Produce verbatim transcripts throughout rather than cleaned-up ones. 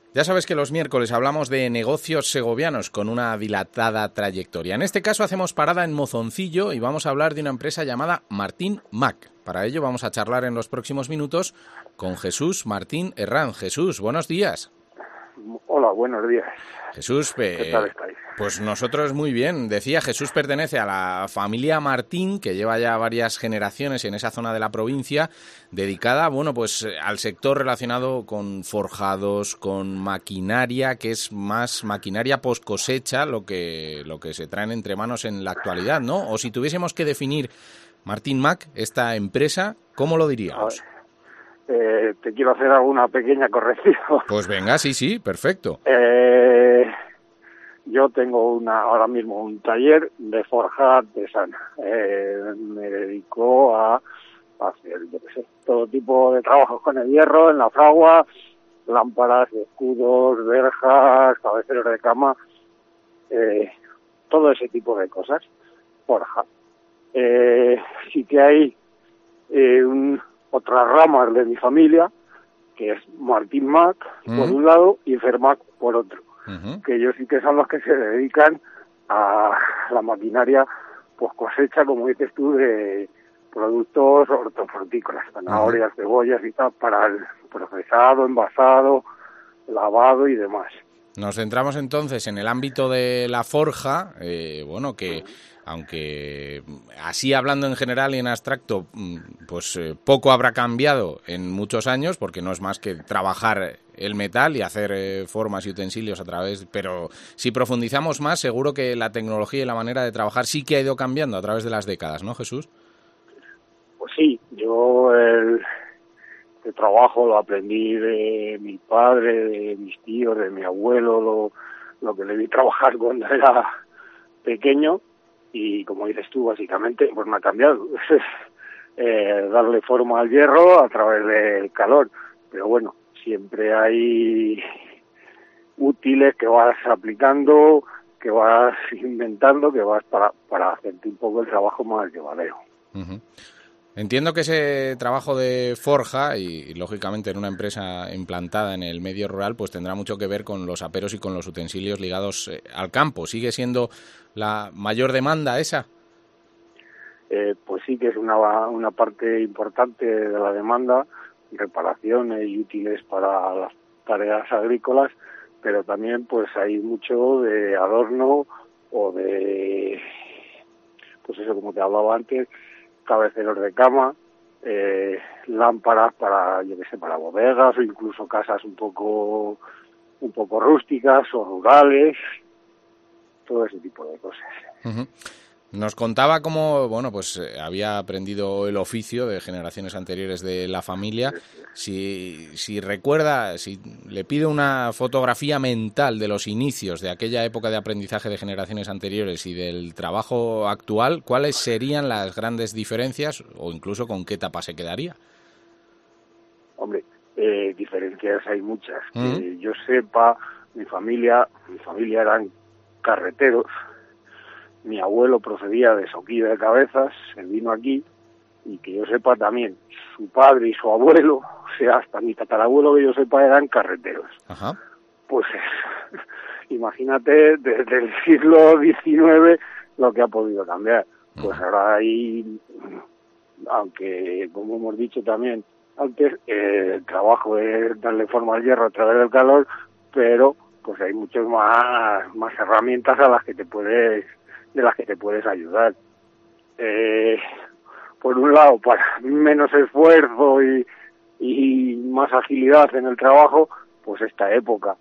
Ya sabes que los miércoles hablamos de negocios segovianos con una dilatada trayectoria. En este caso hacemos parada en Mozoncillo y vamos a hablar de una empresa llamada Martín Mac. Para ello vamos a charlar en los próximos minutos con Jesús Martín Herrán. Jesús, buenos días. Hola, buenos días. Jesús, eh, ¿qué tal estáis? Pues nosotros muy bien. Decía, Jesús pertenece a la familia Martín, que lleva ya varias generaciones en esa zona de la provincia, dedicada, bueno, pues al sector relacionado con forjados, con maquinaria, que es más maquinaria post cosecha, lo que, lo que se traen entre manos en la actualidad, ¿no? O si tuviésemos que definir Martín Mac, esta empresa, ¿cómo lo diríamos? Eh, te quiero hacer alguna pequeña corrección. Pues venga, sí, sí, perfecto. Eh, yo tengo una ahora mismo un taller de forja artesana. Eh, me dedico a, a hacer, yo qué sé, todo tipo de trabajos con el hierro, en la fragua, lámparas, escudos, verjas, cabeceros de cama, eh, todo ese tipo de cosas. Forja. Eh, sí que hay eh, un otras ramas de mi familia, que es Martín Mac, uh-huh. por un lado, y Fermac por otro, uh-huh. que ellos sí que son los que se dedican a la maquinaria pues cosecha, como dices tú, de productos hortofrutícolas, zanahorias, uh-huh. cebollas y tal, para el procesado, envasado, lavado y demás. Nos centramos entonces en el ámbito de la forja, eh, bueno, que aunque así hablando en general y en abstracto, pues eh, poco habrá cambiado en muchos años, porque no es más que trabajar el metal y hacer eh, formas y utensilios a través, pero si profundizamos más, seguro que la tecnología y la manera de trabajar sí que ha ido cambiando a través de las décadas, ¿no, Jesús? Pues sí, yo el... Este trabajo lo aprendí de mi padre, de mis tíos, de mi abuelo, lo, lo que le vi trabajar cuando era pequeño y, como dices tú, básicamente, pues me ha cambiado. eh, darle forma al hierro a través del calor. Pero bueno, siempre hay útiles que vas aplicando, que vas inventando, que vas para, para hacerte un poco el trabajo más llevadero. Uh-huh. Entiendo que ese trabajo de forja, y, y lógicamente en una empresa implantada en el medio rural, pues tendrá mucho que ver con los aperos y con los utensilios ligados eh, al campo. ¿Sigue siendo la mayor demanda esa? Eh, pues sí que es una, una parte importante de la demanda, reparaciones y útiles para las tareas agrícolas, pero también pues hay mucho de adorno o de, pues eso como te hablaba antes, cabeceros de cama, eh, lámparas para, yo qué sé, para bodegas o incluso casas un poco un poco rústicas o rurales, todo ese tipo de cosas. Uh-huh. Nos contaba cómo, bueno, pues eh, había aprendido el oficio de generaciones anteriores de la familia. Si, si recuerda, si le pide una fotografía mental de los inicios de aquella época de aprendizaje de generaciones anteriores y del trabajo actual, ¿cuáles serían las grandes diferencias o incluso con qué etapa se quedaría? Hombre, eh, diferencias hay muchas. Uh-huh. Que yo sepa, mi familia, mi familia eran carreteros. Mi abuelo procedía de Soquilla de Cabezas, él vino aquí, y que yo sepa también, su padre y su abuelo, o sea, hasta mi tatarabuelo que yo sepa, eran carreteros. Ajá. Pues imagínate, desde el siglo diecinueve lo que ha podido cambiar. Pues uh-huh. ahora hay, aunque como hemos dicho también antes, eh, el trabajo es darle forma al hierro a través del calor, pero pues hay muchas más, más herramientas a las que te puedes de las que te puedes ayudar. Eh, por un lado, para menos esfuerzo y, y más agilidad en el trabajo, pues esta época.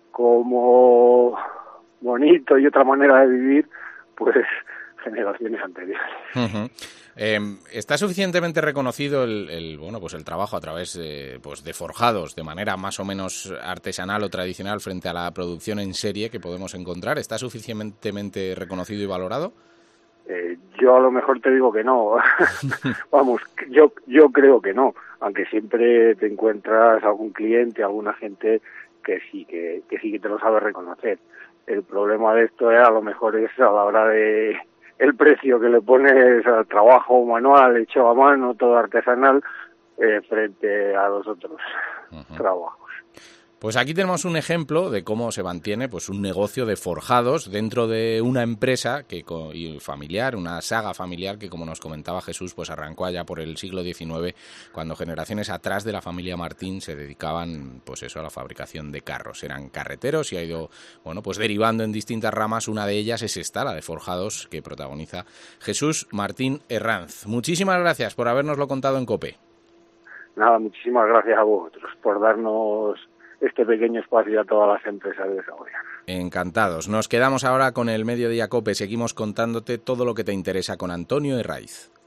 Como bonito y otra manera de vivir, pues generaciones anteriores. Uh-huh. Eh, ¿Está suficientemente reconocido el, el bueno pues el trabajo a través de, pues de forjados de manera más o menos artesanal o tradicional frente a la producción en serie que podemos encontrar? ¿Está suficientemente reconocido y valorado? Eh, yo a lo mejor te digo que no. Vamos, yo yo creo que no, aunque siempre te encuentras algún cliente, alguna gente que sí que, que sí que te lo sabe reconocer. El problema de esto es, a lo mejor es a la hora de el precio que le pones al trabajo manual hecho a mano, todo artesanal, eh, frente a los otros uh-huh. trabajos. Pues aquí tenemos un ejemplo de cómo se mantiene pues un negocio de forjados dentro de una empresa que y familiar, una saga familiar que, como nos comentaba Jesús, pues arrancó allá por el siglo diecinueve, cuando generaciones atrás de la familia Martín se dedicaban pues eso a la fabricación de carros. Eran carreteros y ha ido bueno pues derivando en distintas ramas. Una de ellas es esta, la de forjados, que protagoniza Jesús Martín Herranz. Muchísimas gracias por habérnoslo contado en COPE. Nada, muchísimas gracias a vosotros por darnos este pequeño espacio a todas las empresas de Segovia. Encantados. Nos quedamos ahora con el Mediodía COPE. Seguimos contándote todo lo que te interesa con Antonio Herraiz.